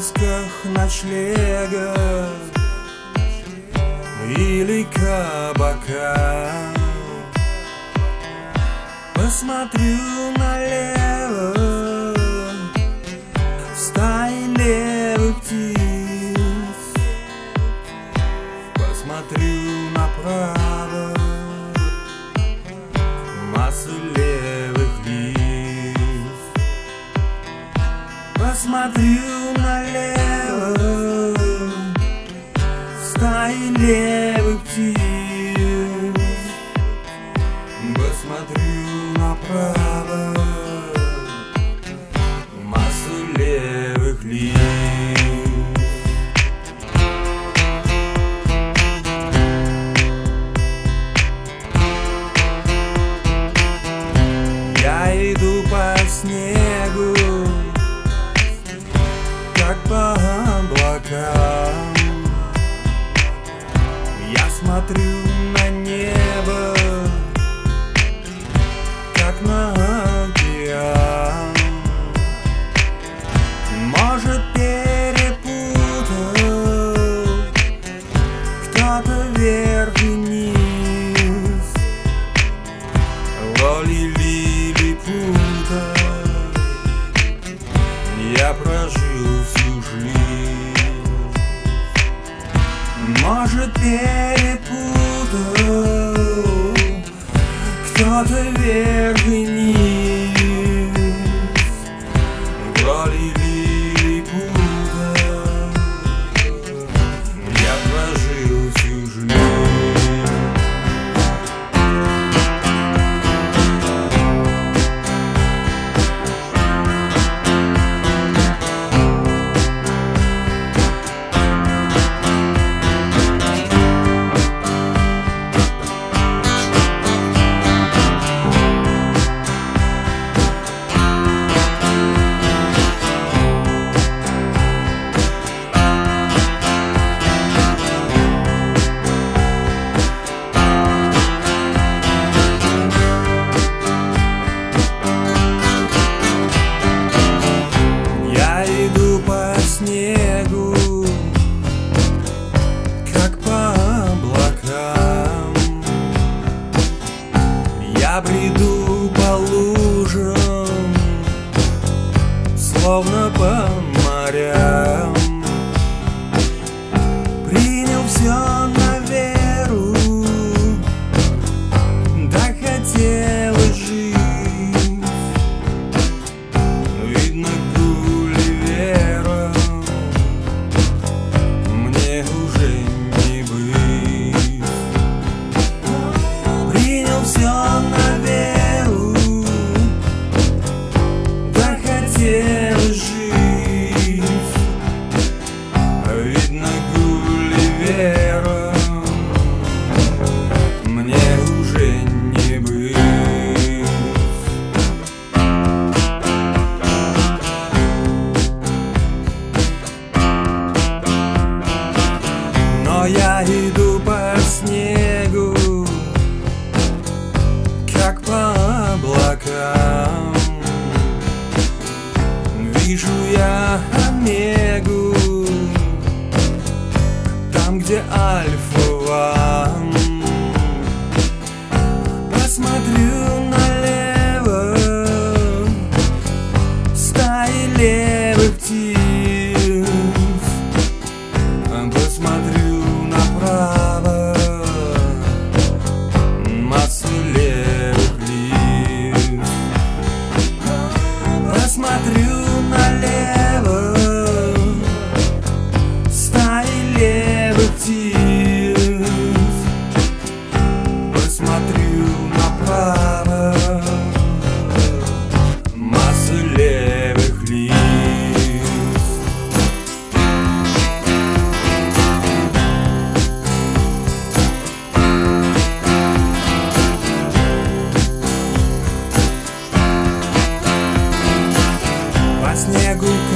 поисках ночлега или кабака. Посмотрю налево, стаи левых птиц. Посмотрю направо, масса левых лиц. Посмотрю налево, стаи левых птиц. Посмотрю направо, масса левых лиц. Я иду по снегу, как по облакам. Я смотрю на небо, как на океан. Может, перепутал кто-то вверх и вниз, роли лилипута. Я прожил всю жизнь. Может, перепутал кто-то вверх и вниз, в роли лилипута. Я прожил всю жизнь. Снегу, как по облакам. Я бреду по лужам, словно по морям. Принял все на веру, так хотелось жить. Видно, Гулливера уже не быть. Принял все на веру, так хотелось жить. Видно, Гулливера мне уже не быть. Но я иду по снегу, как по облакам. Вижу я Омегу, там, где Альфа-Ван. Посмотрю налево, стаи левых птиц. Посмотрю направо, масса левых лиц. Посмотрю налево, стаи левых птиц. Посмотрю направо, масса левых лиц. Снегу